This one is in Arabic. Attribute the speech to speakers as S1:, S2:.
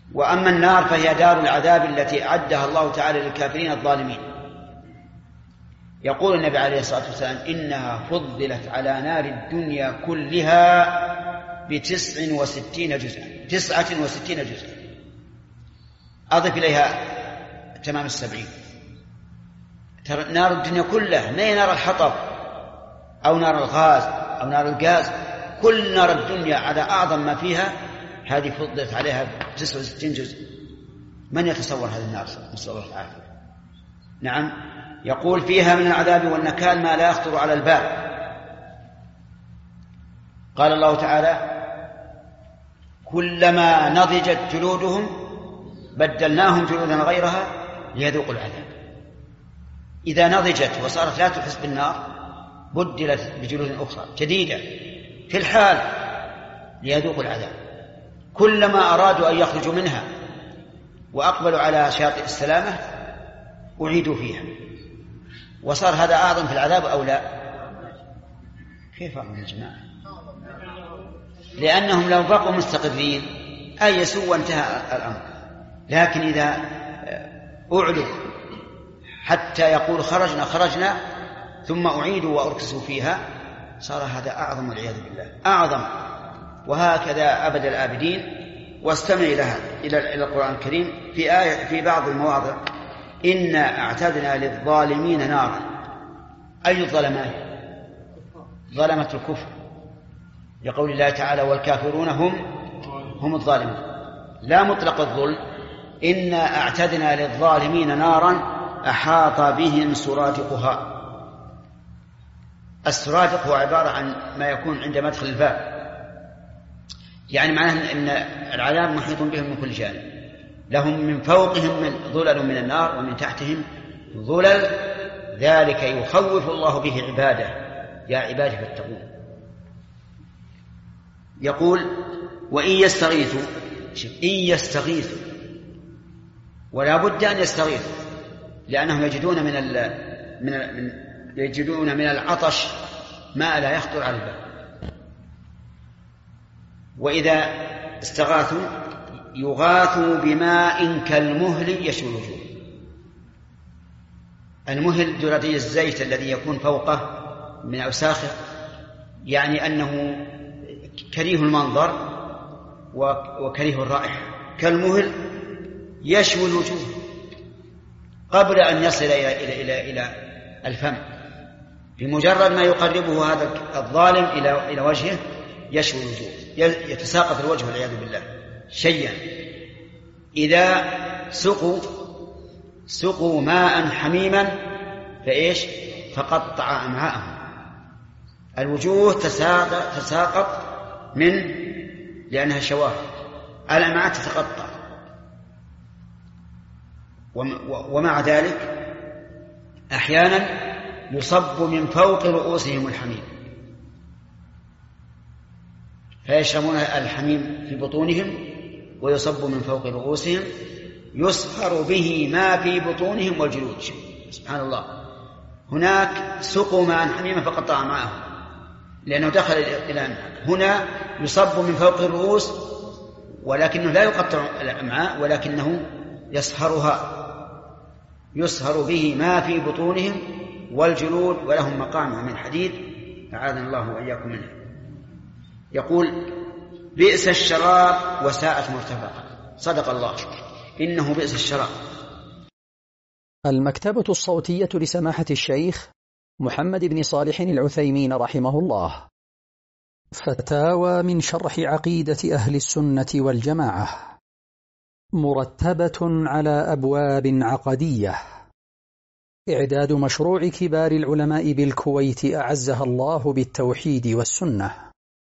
S1: وأما النار فهي دار العذاب التي أعدها الله تعالى للكافرين الظالمين. يقول النبي عليه الصلاة والسلام إنها فضلت على نار الدنيا كلها ب69 جزءا أضف إليها تمام 70. ترى نار الدنيا كلها، ما هي نار الحطب أو نار الغاز أو نار الغاز، كل نار الدنيا على أعظم ما فيها هذه فضلت عليها 69 جزء. من يتصور هذه النار؟ نسأل الله العافية. نعم، يقول فيها من العذاب والنكال ما لا يخطر على البال. قال الله تعالى كلما نضجت جلودهم بدلناهم جلودا غيرها ليذوقوا العذاب. إذا نضجت وصارت لا تحس بالنار بدلت بجلود أخرى جديدة في الحال ليذوقوا العذاب. كلما أرادوا أن يخرجوا منها وأقبلوا على شاطئ السلامة أعيدوا فيها. وصار هذا أعظم في العذاب أو لا؟ كيف أعظم يا جماعة؟ لأنهم لو بقوا مستقرين أيسوا وانتهى الأمر. لكن إذا أعلوا حتى يقول خرجنا ثم أعيدوا وأركسوا فيها صار هذا أعظم والعياذ بالله، أعظم. وهكذا أبد الآبدين. واستمع لها إلى القرآن الكريم في آية في بعض المواضع إنا أعتدنا للظالمين نارا. أي الظلمات؟ ظلمة الكفر، لقول الله تعالى والكافرون هم الظالمون، لا مطلق الظلم. إنا أعتدنا للظالمين نارا أحاط بهم سرادقها. السرادق هو عبارة عن ما يكون عند مدخل الباب، يعني معناه أن العذاب محيط بهم من كل جانب. لهم من فوقهم ظلل من النار ومن تحتهم ظلل، ذلك يخوف الله به عباده يا عبادي فاتقون. يقول وإن يستغيثوا ولا بد أن يستغيثوا، لأنهم يجدون من العطش ما لا يخطر على البال. وإذا استغاثوا يغاثوا بماء كالمهل يشوي الوجوه. المهل جرادي الزيت الذي يكون فوقه من أوساخه، يعني أنه كريه المنظر وكريه الرائحة. كالمهل يشوي الوجوه قبل أن يصل إلى الفم. بمجرد ما يقربه هذا الظالم إلى وجهه يشوي الوجوه، يتساقط الوجه والعياذ بالله شيئا. إذا سقوا ماء حميما فإيش؟ فقطع أمعاءهم. الوجوه تساقط لأنها شواهد، الأمعاء تتقطع. ومع ذلك أحيانا يصب من فوق رؤوسهم الحميم فيشربون الحميم في بطونهم ويصب من فوق رؤوسهم يصهر به ما في بطونهم والجلود. سبحان الله. هناك سقوا ماء حميما فقطع معهم لأنه دخل إلى هنا يصب من فوق الرؤوس، ولكنه لا يقطع الأمعاء ولكنه يصهر به ما في بطونهم والجلود ولهم مقامع من حديد أعاذنا الله وإياكم منه. يقول بئس الشراب وساءت مرتفقا. صدق الله، إنه بئس الشراب.
S2: المكتبة الصوتية لسماحة الشيخ محمد بن صالح العثيمين رحمه الله. فتاوى من شرح عقيدة أهل السنة والجماعة، مرتبة على أبواب عقدية. إعداد مشروع كبار العلماء بالكويت أعزها الله بالتوحيد والسنة.